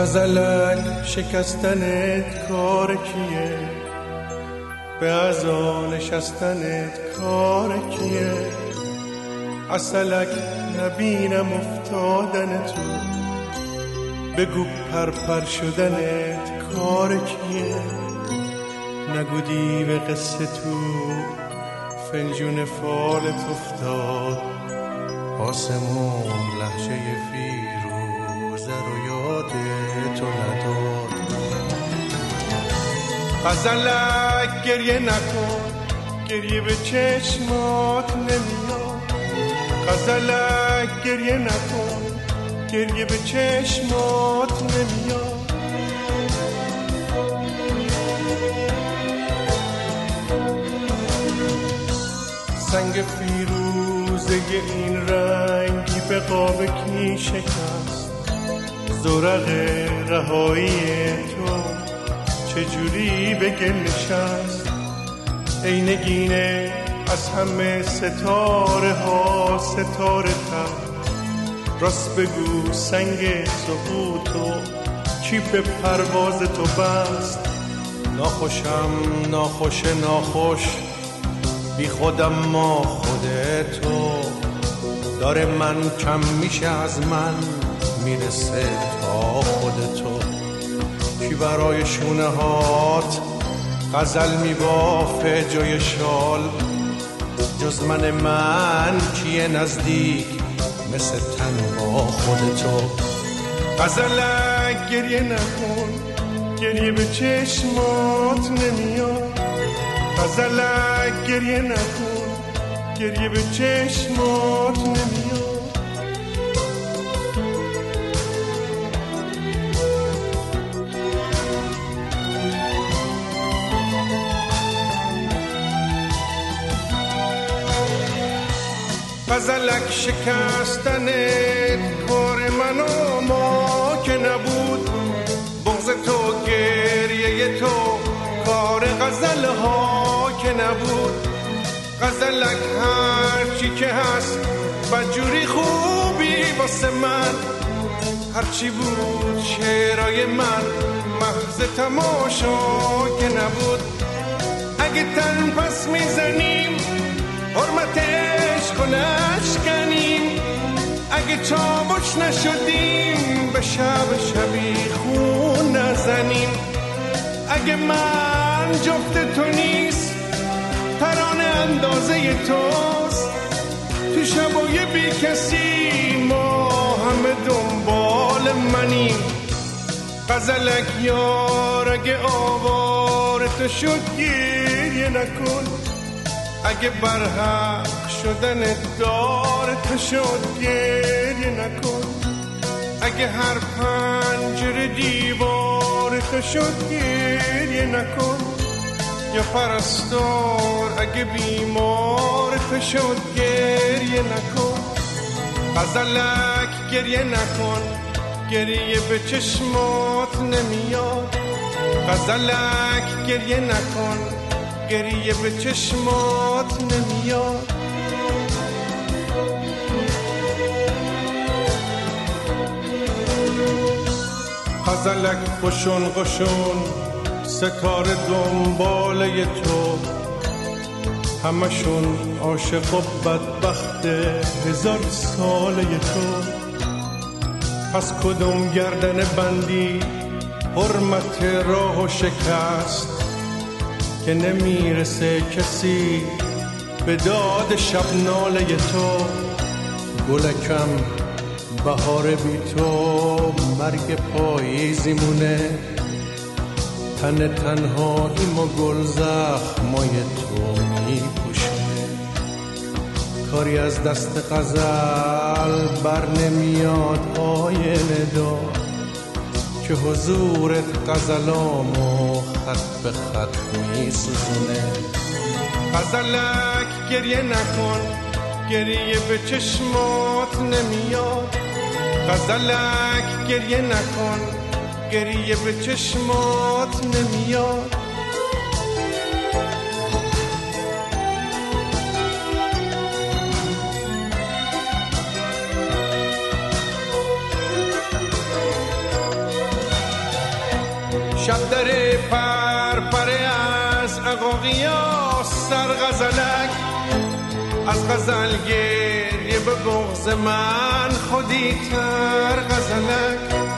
غزلک شکستنت کار کیه؟ به عزا نشستنت کار کیه؟ عسلک نبینم افتادن تو، بگو پرپر شدنت کار کیه؟ نگو دیو قصه تو فنجون فالت افتاد، آسمون لحجه فیروزه رو یاد تو نداد. غزلک گریه نکن، گریه به چشمات نمیاد. غزلک گریه نکن، گریه به چشمات نمیاد. سنگ فیروزه این رنگی به قاب کی شکست؟ زرق رهایی تو چجوری به گل نشست؟ ای نگینه از همه ستاره ها ستاره تر، راست بگو سنگ سقوطو کی به پرواز تو بست؟ ناخوشم ناخوش ناخوش بی خودم ما خودتو، داره من کم میشه از من میرسه تا خودتو. کی برای شونه هات غزل میبافه جای شال؟ جز من کیه نزدیک مثل تن با خودتو؟ غزلک گریه نکن، گریه به چشمات نمیاد. غزلک گریه نکن، گریه به چشمات نمیاد. غزلک شکستنت کار من و ما که نبود، بغض تو گریه تو کار غزل ها که نبود. غزلک هرچی که هست بدجوری خوبی واسه من، هرچی بود شعرهای من محض تماشا که نبود. اگه تن پس میزنیم حرمتش کنش کنیم، اگه چابش نشدیم به شب شبی خون نزنیم. اگه من جفت تو نیست ترانه اندازه توست، تو شبای بی کسی ما همه دنبال منیم. غزلک یار اگه آوار تو شد گریه نکن، اگه برحق شدن دار تو شد گریه نکن. اگه هر پنجره دیوار تو شد گریه نکن، یا پرستار اگه بیمار تو شد گریه نکن. غزلک گریه نکن، گریه به چشمات نمیاد. غزلک گریه نکن، گریه به چشمات نمیاد. غزلک قشون قشون ستاره دنباله تو، همشون عاشق و بدبخت 1000 ساله تو. پس کدوم گردن بندی حرمت راه و شکست، که نمیرسه کسی به داد شب ناله تو. گلکم بهار بی تو مرگ پاییزی مونه، تن تنهاییم و گل زخمای تو میپوشونه. کاری از دست غزل بر نمیاد آینه دار، که حضورت غزلامو خط به خط میسوزونه. غزلک گریه نکن، گریه به چشمات نمیاد. غزلک گریه نکن، گریه به چشمات نمیاد. شب داره پرپره از عقاقیا سر غزلک از غزل گریه به بغض من خودی تر غزلک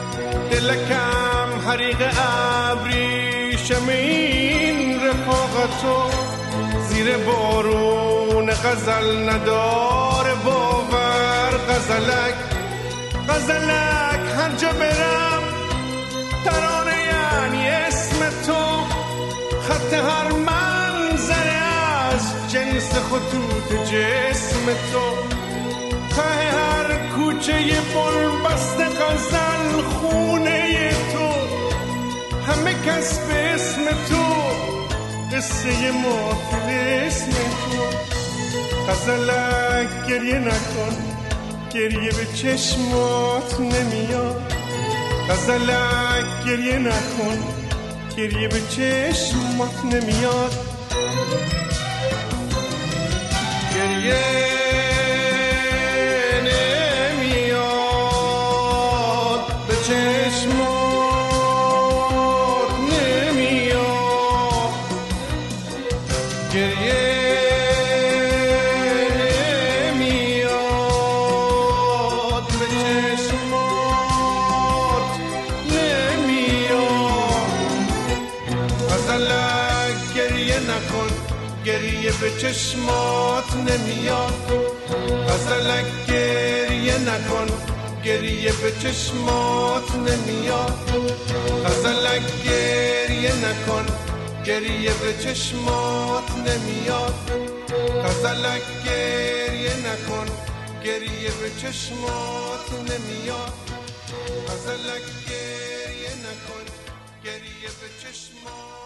دلکم حریق ابریشم این رفاقتو زیر بارون غزل نداره باور غزلک غزلک هر جا برم ترانه یعنی اسم تو خط هر منظره از جنس خطوط جسم تو ته هر کوچه بنبست غزل خونه تو همه کس به اسم تو قصه ما اسم تو غزلک گریه نکن گریه به چشمات نمیاد غزلک گریه نکن گریه به چشمات نمیاد گریه نمیاد به چشمات نمیاد گریه نمیاد به چشمات نمیاد غزلک گریه نکن گریه به چشمات نمیاد غزلک گریه نکن گریه به چشمات نمیاد غزلک گریه نکن گریه به چشمات نمیاد غزلک گریه نکن گریه به چشمات نمیاد غزلک گریه نکن گریه به چشمات